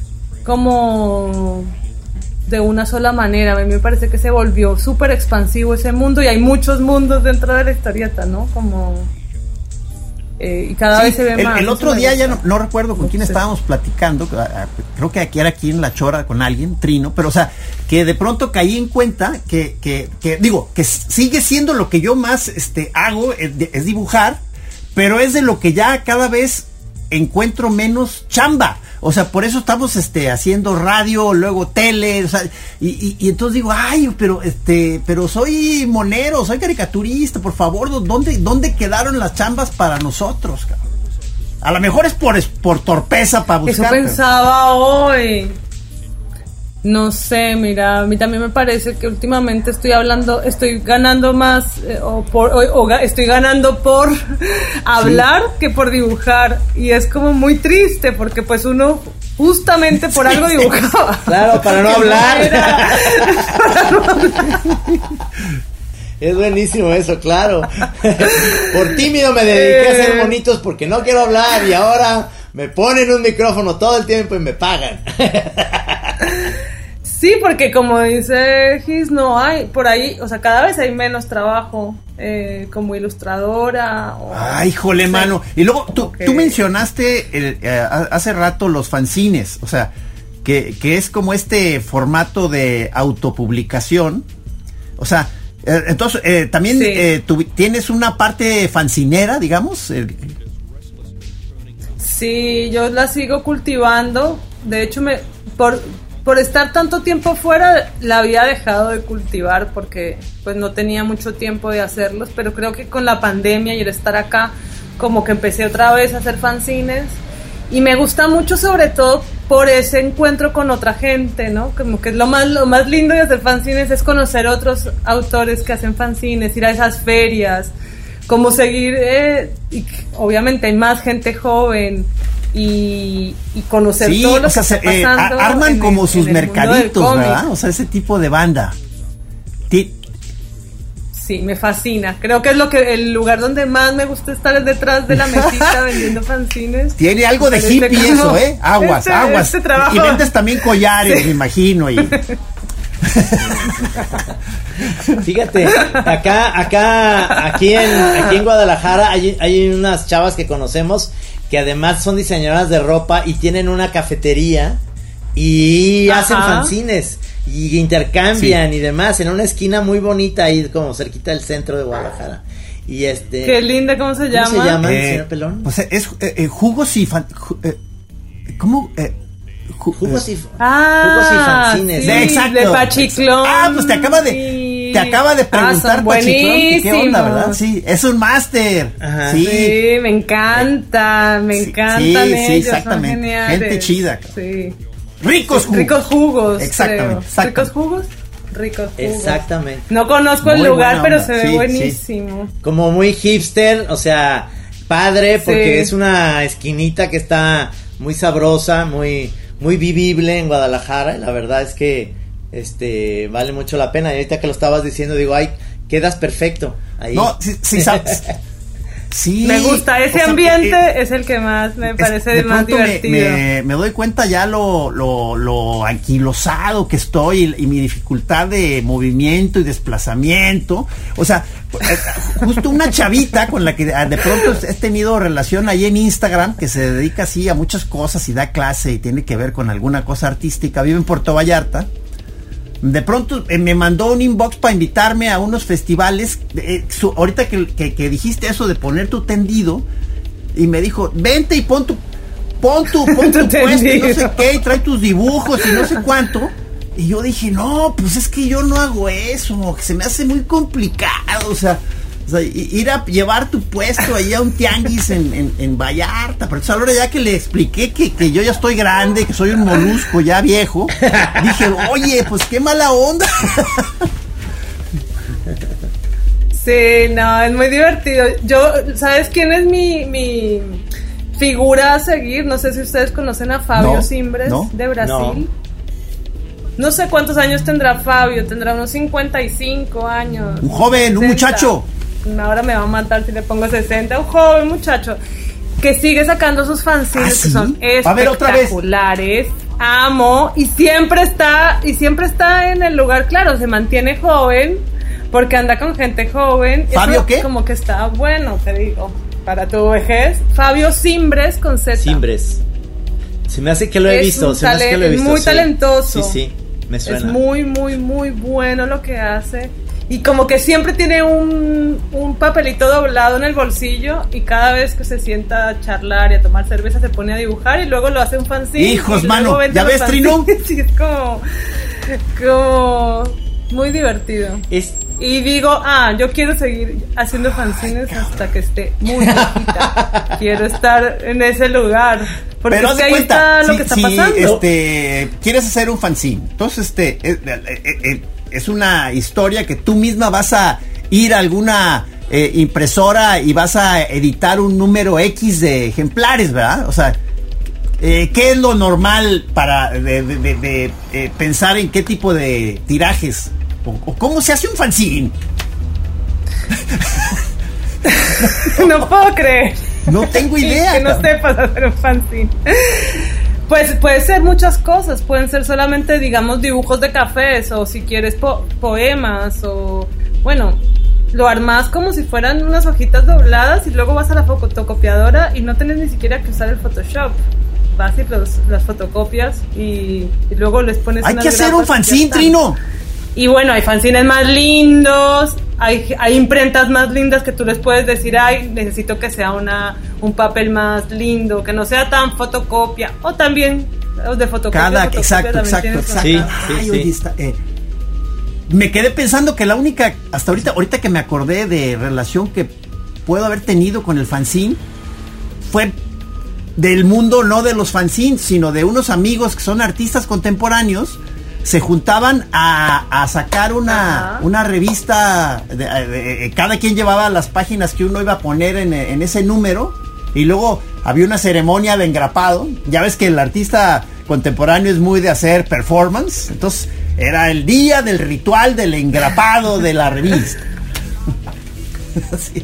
como de una sola manera. A mí me parece que se volvió súper expansivo ese mundo y hay muchos mundos dentro de la historieta, ¿no? Como eh, y cada Sí, vez se ve el, más. el otro Eso me día, ya gusta. no, no recuerdo con quién Sí. estábamos platicando, creo que aquí era aquí en La Chora con alguien, Trino, pero o sea, que de pronto caí en cuenta que, que, que digo, que sigue siendo lo que yo más este, hago, es, es dibujar, pero es de lo que ya cada vez encuentro menos chamba. O sea, por eso estamos este haciendo radio, luego tele, o sea, y, y, y entonces digo, ay, pero este, pero soy monero, soy caricaturista, por favor, ¿dónde, dónde quedaron las chambas para nosotros, cabrón? A lo mejor es por, es por torpeza para buscar. Eso pensaba hoy. No sé, mira, a mí también me parece que últimamente estoy hablando, estoy ganando más, eh, o, por, o, o ga, estoy ganando por hablar sí. que por dibujar. Y es como muy triste, porque pues uno justamente por sí. algo dibujaba. Claro, para no hablar. Era, para no hablar. Es buenísimo eso, claro. Por tímido me dediqué a hacer monitos porque no quiero hablar y ahora me ponen un micrófono todo el tiempo y me pagan. Sí, porque como dice Gis, no hay, por ahí, o sea, cada vez hay menos trabajo eh, como ilustradora. O, Ay, jole, o sea, mano. Y luego tú, que... tú mencionaste el, eh, hace rato los fanzines, o sea, que, que es como este formato de autopublicación. O sea, eh, entonces, eh, también sí. eh, tú tienes una parte fanzinera, digamos. Eh. Sí, yo la sigo cultivando. De hecho, me por... Por estar tanto tiempo fuera, la había dejado de cultivar porque pues no tenía mucho tiempo de hacerlos, pero creo que con la pandemia y el estar acá, como que empecé otra vez a hacer fanzines y me gusta mucho, sobre todo por ese encuentro con otra gente, ¿no? Como que es lo más, lo más lindo de hacer fanzines es conocer otros autores que hacen fanzines, ir a esas ferias, como seguir, eh, y obviamente hay más gente joven. Y, y conocer sí, todo lo o sea, que está eh, pasando arman en como el, sus en mercaditos, ¿verdad? O sea, ese tipo de banda. Ti- sí, me fascina. Creo que es lo que el lugar donde más me gusta estar es detrás de la mesita vendiendo fanzines. Tiene algo de hippie este, eso, ¿eh? Aguas, este, aguas. Este y vendes también collares, sí. me imagino. Y... Fíjate, acá, acá, aquí en, aquí en Guadalajara hay, hay unas chavas que conocemos que además son diseñadoras de ropa y tienen una cafetería y Ajá. hacen fanzines y intercambian sí. y demás en una esquina muy bonita ahí como cerquita del centro de Guadalajara. Y este qué linda, ¿cómo se llama? ¿Cómo se llama, eh, señor Pelón? Pues es eh, eh, jugos y fan, ju, eh, ¿cómo? Eh, ju, jugos y ah, jugos y fanzines. Sí, exacto. De Pachiclón. Ah, pues te acaba de sí. te acaba de preguntar ah, Pachiclón, ¿qué onda, verdad? Sí, es un máster. Sí. sí, me encanta, me sí, encantan sí, ellos, sí, exactamente. Son geniales. Gente chida. Sí. Ricos jugos. Ricos jugos. Exactamente, exactamente. Ricos jugos. Ricos jugos. Exactamente. No conozco muy el lugar, pero onda. se ve sí, buenísimo. Sí. Como muy hipster, o sea, padre, porque sí. es una esquinita que está muy sabrosa, muy muy vivible en Guadalajara, y la verdad es que este vale mucho la pena. Y ahorita que lo estabas diciendo, digo, ay, quedas perfecto ahí. No, sí, sí sabes. Sí. Me gusta, ese o sea, ambiente eh, es el que más me parece de más pronto divertido. Me, me, me doy cuenta ya lo, lo, lo anquilosado que estoy y, y mi dificultad de movimiento y desplazamiento. O sea, justo una chavita con la que de pronto he tenido relación ahí en Instagram, que se dedica así a muchas cosas y da clase y tiene que ver con alguna cosa artística, vive en Puerto Vallarta. De pronto eh, me mandó un inbox para invitarme a unos festivales. Eh, su, ahorita que, que, que dijiste eso de poner tu tendido, y me dijo, vente y pon tu, pon tu, pon tu puesto y no sé qué, y trae tus dibujos y no sé cuánto. Y yo dije, no, pues es que yo no hago eso, se me hace muy complicado, o sea, o sea ir a llevar tu puesto ahí a un tianguis en, en, en Vallarta. Pero ahora ya que le expliqué que, que yo ya estoy grande, que soy un molusco ya viejo, dije, oye, pues qué mala onda. Sí, no, es muy divertido. Yo, ¿sabes quién es mi, mi figura a seguir? No sé si ustedes conocen a Fabio No, Simbres, no. de Brasil. No. No sé cuántos años tendrá Fabio, tendrá unos cincuenta y cinco años. Un joven, un sesenta. muchacho. Ahora me va a matar si le pongo sesenta. Un joven muchacho que sigue sacando sus fanzines, ¿Ah, sí? que son A ver, otra vez. espectaculares. Amo, y siempre está, y siempre está en el lugar, claro, se mantiene joven, porque anda con gente joven. ¿Fabio Eso qué? Como que está bueno, te digo, para tu vejez. Fabio Simbres con Z. Simbres. Se me hace que lo he Es visto, un se me hace que lo he talen- visto. muy sí. talentoso. Sí, sí, me suena. Es muy, muy, muy bueno lo que hace. Y como que siempre tiene un, un papelito doblado en el bolsillo, y cada vez que se sienta a charlar y a tomar cerveza se pone a dibujar, y luego lo hace un fanzine. Hijos, y luego mano, vende ¿ya los ves, Trino? fanzines. Sí, es como, como muy divertido. Es, Y digo, ah, yo quiero seguir haciendo fanzines hasta que esté muy viejita. Quiero estar en ese lugar. Porque Pero es haz que de ahí cuenta, está lo si, que está si, pasando. este, quieres hacer un fanzine, entonces este es, eh, eh, es una historia que tú misma vas a ir a alguna eh, impresora y vas a editar un número X de ejemplares, ¿verdad? O sea, eh, ¿qué es lo normal para de, de, de, de, eh, pensar en qué tipo de tirajes? ¿O, o cómo se hace un fanzine? No puedo creer. No tengo idea. Que no cabrón. sepas hacer un fanzine. Pues puede ser muchas cosas. Pueden ser solamente, digamos, dibujos de cafés, o si quieres po- poemas, o bueno, lo armas como si fueran unas hojitas dobladas, y luego vas a la fotocopiadora y no tenés ni siquiera que usar el Photoshop. Vas y los, las fotocopias y, y luego les pones Hay unas que hacer un grapas y ya fanzine, está. Trino. Y bueno, hay fanzines más lindos, hay, hay imprentas más lindas que tú les puedes decir, ay, necesito que sea una un papel más lindo, que no sea tan fotocopia, o también los de fotocopia. Cada, fotocopia exacto, también exacto, tienen exacto. su- Sí, Ay, sí, oye, sí. está, eh, me quedé pensando que la única, hasta ahorita, ahorita que me acordé de relación que puedo haber tenido con el fanzine, fue del mundo, no de los fanzines, sino de unos amigos que son artistas contemporáneos. Se juntaban a, a sacar una, Ajá. una revista, de, de- de- cada quien llevaba las páginas que uno iba a poner en, en ese número, y luego había una ceremonia de engrapado. Ya ves que el artista contemporáneo es muy de hacer performance, entonces era el día del ritual del engrapado de la revista. Sí.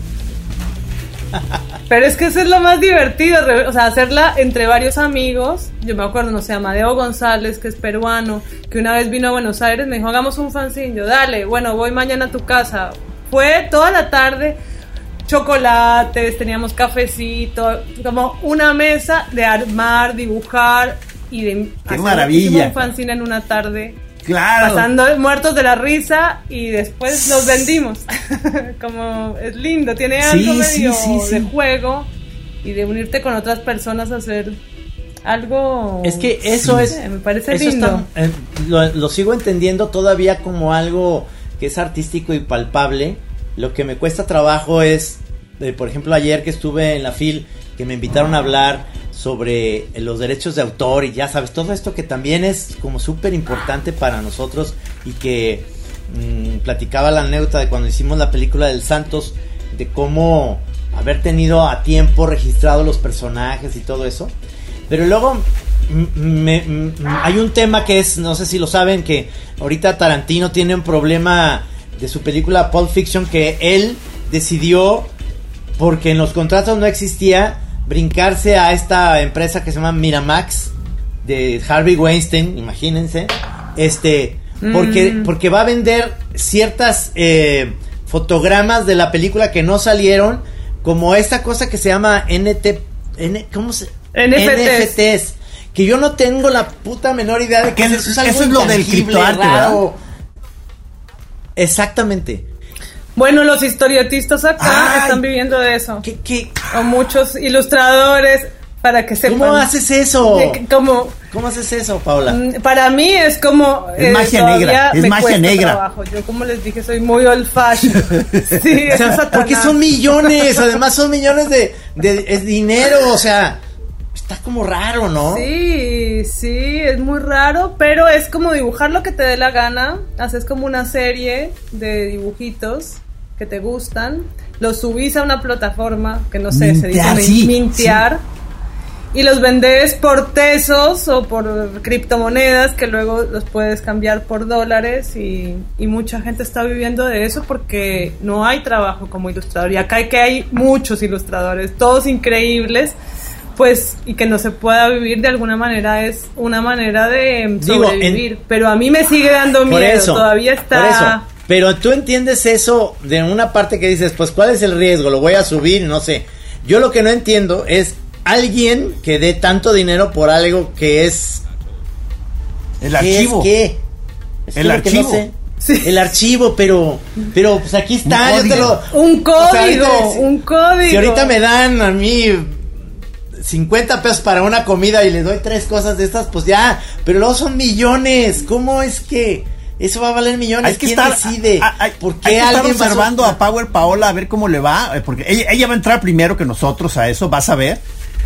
Pero es que eso es lo más divertido, re- o sea, hacerla entre varios amigos. Yo me acuerdo, no sé, Amadeo González, que es peruano, que una vez vino a Buenos Aires, me dijo, hagamos un fanzine. Yo, dale, bueno, voy mañana a tu casa. Fue toda la tarde, chocolates, teníamos cafecito, como una mesa de armar, dibujar y de ¡Qué hacer- maravilla! hicimos un fanzine en una tarde. Claro. Pasando muertos de la risa, y después los vendimos. Como es lindo, tiene Sí, algo sí, medio sí, sí. de juego y de unirte con otras personas a hacer algo. Es que eso no es. sé, me parece eso lindo. está- eh, lo, lo sigo entendiendo todavía como algo que es artístico y palpable. Lo que me cuesta trabajo es, eh, por ejemplo, ayer que estuve en la F I L, que me invitaron a hablar sobre los derechos de autor, y ya sabes, todo esto que también es como súper importante para nosotros, y que mmm, platicaba la anécdota de cuando hicimos la película del Santos, de cómo haber tenido a tiempo registrado los personajes y todo eso. Pero luego m- me- m- hay un tema que es, no sé si lo saben, que ahorita Tarantino tiene un problema de su película Pulp Fiction, que él decidió porque en los contratos no existía brincarse a esta empresa que se llama Miramax de Harvey Weinstein, imagínense, este, porque mm. porque va a vender ciertas eh, fotogramas de la película que no salieron, como esta cosa que se llama N T, N, ¿cómo se? N F Ts. N F Ts, que yo no tengo la puta menor idea de que eso es, eso es lo del criptoarte, ¿verdad? Exactamente. Bueno, los historietistas acá Ay, están viviendo de eso. ¿Qué, qué? O muchos ilustradores, para que sepan. ¿Cómo haces eso? ¿Cómo, ¿Cómo haces eso, Paula? Para mí es como... Es eh, magia negra, es magia negra. Trabajo. Yo, como les dije, soy muy old fashion. Sí, o sea, porque son millones, además son millones de, de, de dinero, o sea... Está como raro, ¿no? Sí, sí, es muy raro, pero es como dibujar lo que te dé la gana. Haces como una serie de dibujitos que te gustan, los subís a una plataforma que no sé, mintear, se dice sí, mintear, sí. Y los vendes por pesos o por criptomonedas que luego los puedes cambiar por dólares y, y mucha gente está viviendo de eso porque no hay trabajo como ilustrador. Y acá hay que hay muchos ilustradores, todos increíbles, pues, y que no se pueda vivir de alguna manera es una manera de Digo, sobrevivir, en, pero a mí me sigue dando miedo, eso, todavía está... Por eso, pero tú entiendes eso de una parte que dices, pues, ¿cuál es el riesgo? Lo voy a subir, no sé. Yo lo que no entiendo es alguien que dé tanto dinero por algo que es... El archivo. ¿Qué es qué? Es el archivo. No sé. Sí. El archivo, pero pero pues aquí está, un yo te lo, un código, o sea, ahorita, un código. Si ahorita me dan a mí cincuenta pesos para una comida y le doy tres cosas de estas, pues ya, pero luego son millones. ¿Cómo es que eso va a valer millones? Hay que ¿Quién estar, decide? A, a, ¿Por qué hay que alguien estar observando a, a Power Paola a ver cómo le va? Porque ella, ella va a entrar primero que nosotros a eso, vas a ver.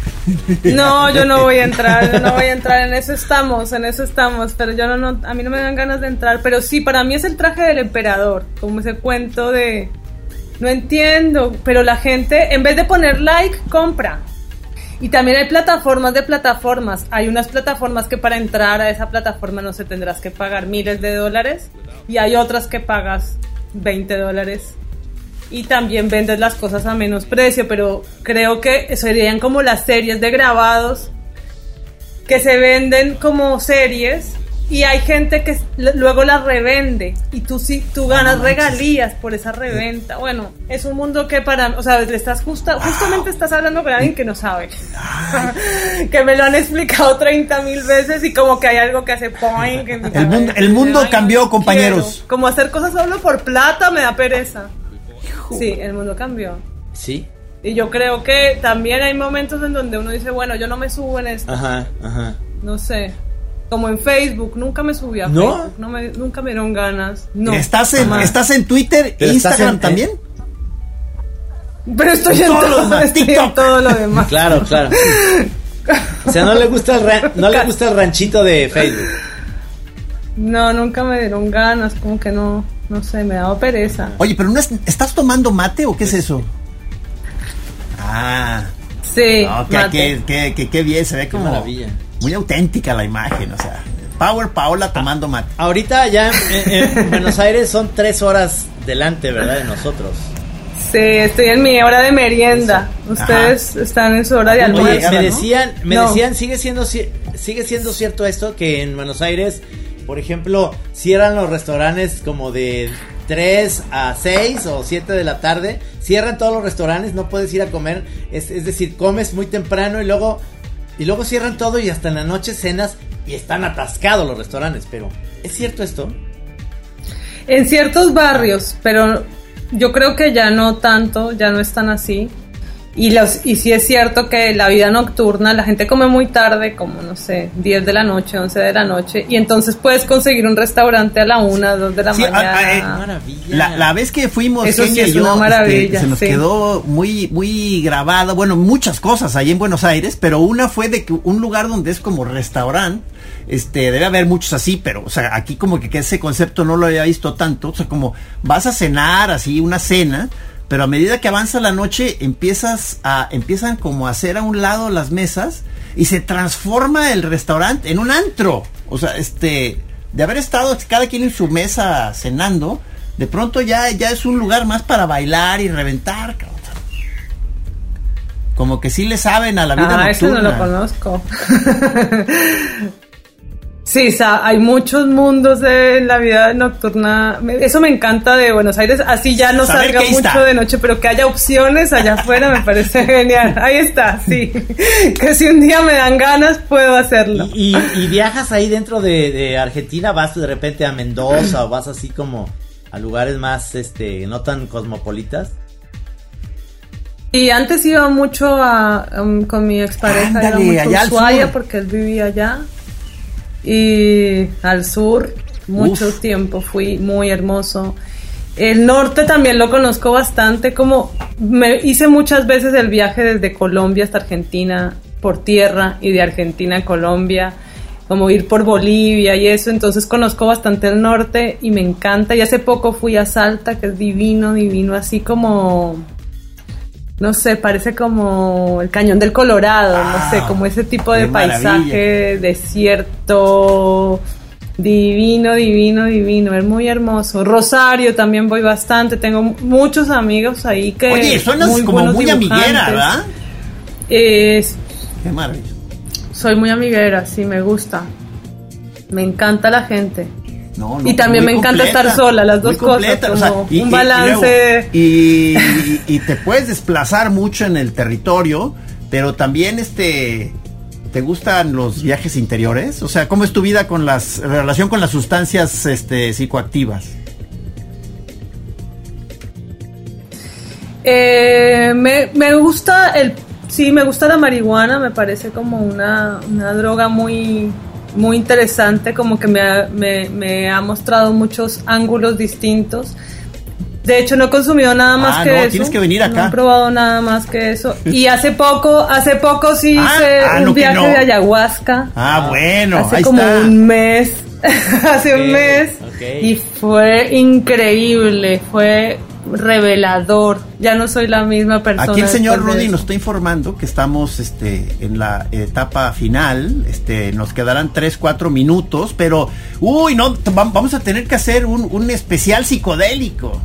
No, yo no voy a entrar, yo no voy a entrar, en eso estamos, en eso estamos, pero yo no, no, a mí no me dan ganas de entrar, pero sí, para mí es el traje del emperador, como ese cuento de, no entiendo, pero la gente, en vez de poner like, compra. Y también hay plataformas de plataformas, hay unas plataformas que para entrar a esa plataforma no se tendrás que pagar miles de dólares, y hay otras que pagas veinte dólares. Y también vendes las cosas a menos precio, pero creo que serían como las series de grabados que se venden como series y hay gente que luego las revende y tú sí tú ganas regalías por esa reventa. Bueno, es un mundo que para, o sea, le estás justa, justamente estás hablando con alguien que no sabe, que me lo han explicado treinta mil veces y como que hay algo que hace point. El mundo, el mundo Ay, cambió, no compañeros. Quiero. Como hacer cosas solo por plata me da pereza. Sí, el mundo cambió. Sí. Y yo creo que también hay momentos en donde uno dice, bueno, yo no me subo en esto. Ajá, ajá. No sé. Como en Facebook, nunca me subí a ¿No? Facebook. No me, nunca me dieron ganas. No. ¿Estás en, ¿estás en Twitter e Instagram en, también? Pero estoy en todo, todo, estoy en todo lo demás. Claro, claro. O sea, no le gusta el ran, no le gusta el ranchito de Facebook. No, nunca me dieron ganas, como que no, no sé, me daba pereza. Oye, pero no es, ¿estás tomando mate o qué es eso? Ah. Sí, no, que, que, que, que, que bien, se ve como maravilla. Muy auténtica la imagen, o sea, Power Paola tomando mate. Ahorita ya en, en Buenos Aires son tres horas delante, ¿verdad? De nosotros. Sí, estoy en mi hora de merienda. Eso. Ustedes Ajá. están en su hora de almuerzo. Oye, me decían, me no. decían, sigue siendo sigue siendo cierto esto que en Buenos Aires, por ejemplo, cierran los restaurantes como de tres a seis o siete de la tarde, cierran todos los restaurantes, no puedes ir a comer, es, es decir, comes muy temprano y luego y luego cierran todo y hasta en la noche cenas y están atascados los restaurantes, pero ¿es cierto esto? En ciertos barrios, pero yo creo que ya no tanto, ya no es tan así. Y los y sí es cierto que la vida nocturna, la gente come muy tarde, como no sé, diez de la noche, once de la noche, y entonces puedes conseguir un restaurante a la una, dos de la sí, mañana. A, a, eh, maravilla. La, la vez que fuimos, eso Kenia sí es y yo, una maravilla, este, se nos sí. quedó muy muy grabada, bueno, muchas cosas ahí en Buenos Aires, pero una fue de que un lugar donde es como restaurante. Este, debe haber muchos así, pero, o sea, aquí como que, que ese concepto no lo había visto tanto, o sea, como vas a cenar, así, una cena, pero a medida que avanza la noche, empiezas a, empiezan como a hacer a un lado las mesas, y se transforma el restaurante en un antro, o sea, este, de haber estado cada quien en su mesa cenando, de pronto ya, ya es un lugar más para bailar y reventar, cabrón. Como que sí le saben a la vida ah, nocturna. Eso no lo conozco. Sí, sa- hay muchos mundos de la vida nocturna. Me- Eso me encanta de Buenos Aires. Así ya no Saber salga que ahí mucho está. de noche, pero que haya opciones allá afuera me parece genial. Ahí está, sí. Que si un día me dan ganas, puedo hacerlo. ¿Y, y, y viajas ahí dentro de, de Argentina? ¿Vas de repente a Mendoza o vas así como a lugares más, este, no tan cosmopolitas? Y antes iba mucho a, um, con mi expareja, Ándale, iba mucho allá a al Ushuaia sur. porque él vivía allá. Y al sur, mucho Uf. tiempo, fui muy hermoso. El norte también lo conozco bastante, como me hice muchas veces el viaje desde Colombia hasta Argentina por tierra y de Argentina a Colombia, como ir por Bolivia y eso, entonces conozco bastante el norte y me encanta. Y hace poco fui a Salta, que es divino, divino, así como... No sé, parece como el Cañón del Colorado, Ah, no sé, como ese tipo de qué maravilla. paisaje, desierto, divino, divino, divino, es muy hermoso. Rosario también voy bastante, tengo muchos amigos ahí que... Oye, suenas como buenos muy amiguera, dibujantes. ¿verdad? Es, Qué maravilla. soy muy amiguera, sí, me gusta. Me encanta la gente. No, no, Y también muy me encanta completa, estar sola, las muy dos cosas, completa, como y- un y- balance. Y, luego- y, y- y te puedes desplazar mucho en el territorio, pero también este ¿te gustan los viajes interiores? O sea, ¿cómo es tu vida con las en relación con las sustancias este psicoactivas? Eh, me, me gusta el, sí, me gusta la marihuana, me parece como una, una droga muy, muy interesante, como que me ha, me, me ha mostrado muchos ángulos distintos. De hecho, no he consumido nada más Ah, que no, eso. tienes que venir acá. No he probado nada más que eso. Y hace poco, hace poco sí Ah, hice ah, un no que viaje no. de ayahuasca. Ah, bueno, Hace ahí como está. un mes, hace Ok, un mes, ok. y fue increíble, fue revelador. Ya no soy la misma persona. Aquí el señor después de Rudy eso. nos está informando que estamos este, en la etapa final. Este, nos quedarán tres, cuatro minutos, pero uy, no, t- vam- vamos a tener que hacer un, un especial psicodélico.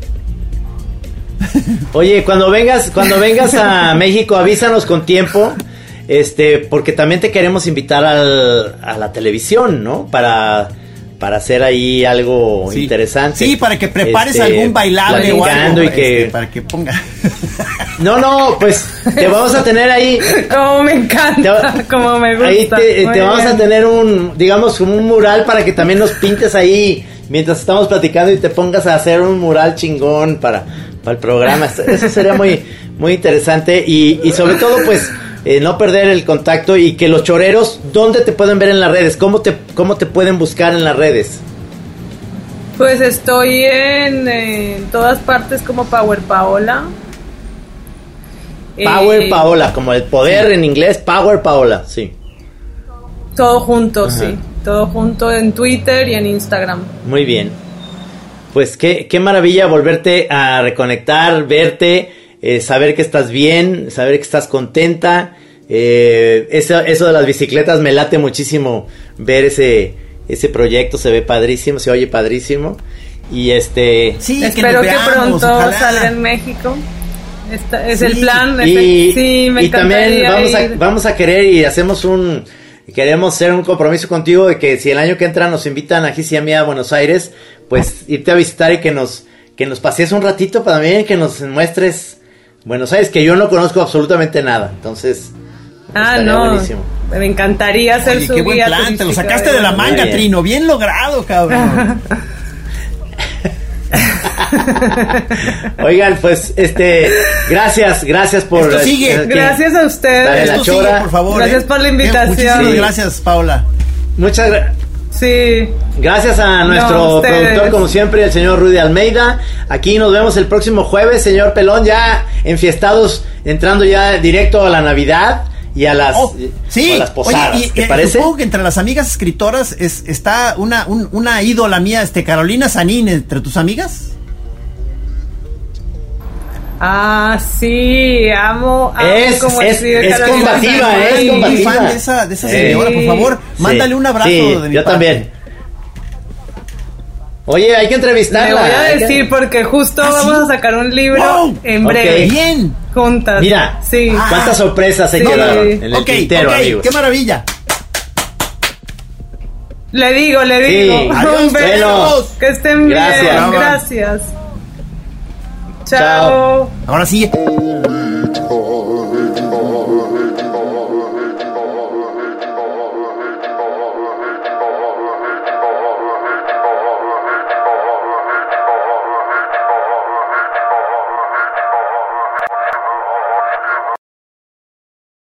Oye, cuando vengas, cuando vengas a México, avísanos con tiempo, este, porque también te queremos invitar al, a la televisión, ¿no? Para, para hacer ahí algo Sí. interesante. Sí, para que prepares Este, algún bailable o algo. platicando y que, este, para que ponga. no, no, pues te vamos a tener ahí. Como me encanta, Te- como me gusta. Ahí te, Muy te vamos bien. a tener un, digamos, como un mural para que también nos pintes ahí mientras estamos platicando y te pongas a hacer un mural chingón para, para el programa. Eso sería muy, muy interesante y, y sobre todo, pues, eh, no perder el contacto y que los choreros, ¿dónde te pueden ver en las redes? ¿Cómo te, cómo te pueden buscar en las redes? Pues estoy en, en todas partes como Power Paola. Power Eh, Paola, como el poder en inglés, Power Paola, sí. Todo junto, Ajá. sí. Todo junto en Twitter y en Instagram. Muy bien. Pues qué, qué maravilla volverte a reconectar, verte, eh, saber que estás bien, saber que estás contenta. Eh, eso, eso de las bicicletas me late muchísimo ver ese, ese proyecto, se ve padrísimo, se oye padrísimo. Y este... Sí, Espero nos que, veamos, pronto ojalá. salga en México. Esta, es Sí. el plan. Y, ese- sí, me y también encantaría vamos a, ir. vamos a querer y hacemos un... Queremos hacer un compromiso contigo de que si el año que entra nos invitan a Gis y a mí a Buenos Aires, pues irte a visitar y que nos, que nos pasees un ratito para también que nos muestres Buenos Aires, que yo no conozco absolutamente nada. Entonces, Ah, estaría no. buenísimo. Me encantaría hacer Oye, su qué buen guía plan, te lo turística sacaste de la Buenos manga, Muy bien. Trino, bien logrado, cabrón. Oigan, pues, este, gracias, gracias por... Esto sigue. eh, que- Gracias a Dale ustedes. la Esto sigue, chora. por favor. Gracias ¿eh? por la Eh, invitación. Muchísimas Sí. gracias, Paula. Muchas gracias. Sí. Gracias a nuestro No, ustedes. productor, como siempre, el señor Rudy Almeida. Aquí nos vemos el próximo jueves, señor Pelón, ya enfiestados, entrando ya directo a la Navidad y a las, Oh, sí, o a las posadas. oye, y, ¿Te eh, parece? supongo que entre las amigas escritoras es, está una, un- una ídola mía, este Carolina Sanín, entre tus amigas. Ah, sí, amo, amo Es- como es- escribe es Carolina combativa, Sanín. es Soy muy combativa. fan de esa, de esa Sí. señora, por favor, Sí. mándale un abrazo Sí, de mi yo parte. también. Oye, hay que entrevistarla. Le voy a hay decir que... porque justo ¿Ah, vamos sí? a sacar un libro Wow. en breve. Ok. Bien. Juntas. Mira, Sí. Ah. cuántas sorpresas se Sí. quedaron en el Ok, tintero, ok, amigos. qué maravilla. Le digo, le Sí. digo. Adiós, Un beso. bueno. Que estén Gracias. bien. Bye, bye. Gracias. Chao. Chao. Ahora sí.